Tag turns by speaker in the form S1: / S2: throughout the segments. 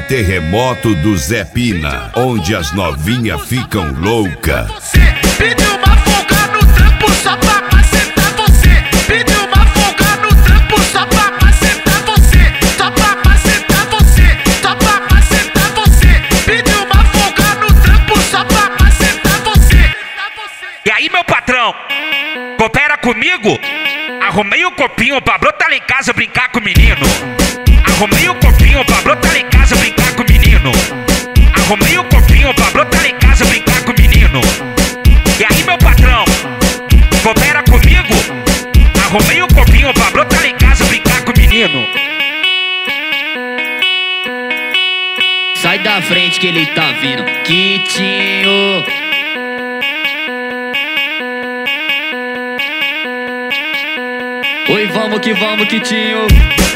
S1: terremoto do Zé Pina, onde as novinhas ficam louca.
S2: Você pediu uma folga no trampo só pra macetar você. Pediu uma folga no trampo só pra macetar você. Só pra macetar você. Só pra macetar você. Pediu uma folga no trampo só pra macetar você.
S3: E aí, meu patrão, coopera comigo? Arrumei o copinho pra brotar lá em casa brincar com o menino. Arrumei o copinho pra brotar lá em casa brincar com o menino. Arrumei o copinho pra brotar lá em casa brincar com o menino. E aí, meu patrão, coopera comigo? Arrumei o copinho pra brotar lá em casa brincar com o menino.
S4: Sai da frente que ele tá vindo, Quitinho. Oi, vamos, Quitinho.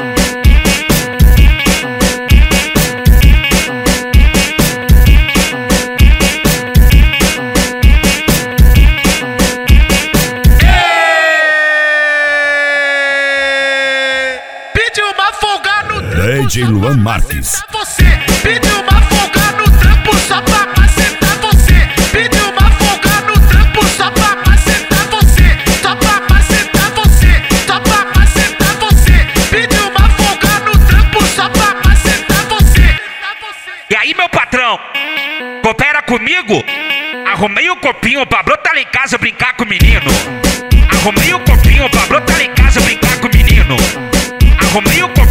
S2: Pediu uma folga no
S1: DJ Luan Marques.
S2: você. Pediu uma folga no trampo só pra macetar você. Pediu uma folga no trampo só pra macetar você. Só pra macetar você. Só pra macetar você. Pediu uma folga no trampo só pra macetar você.
S3: E aí, meu patrão, coopera comigo? Arrumei o copinho pra brotar lá em casa brincar com o menino. Arrumei o copinho pra brotar lá em casa brincar com o menino. Arrumei o copinho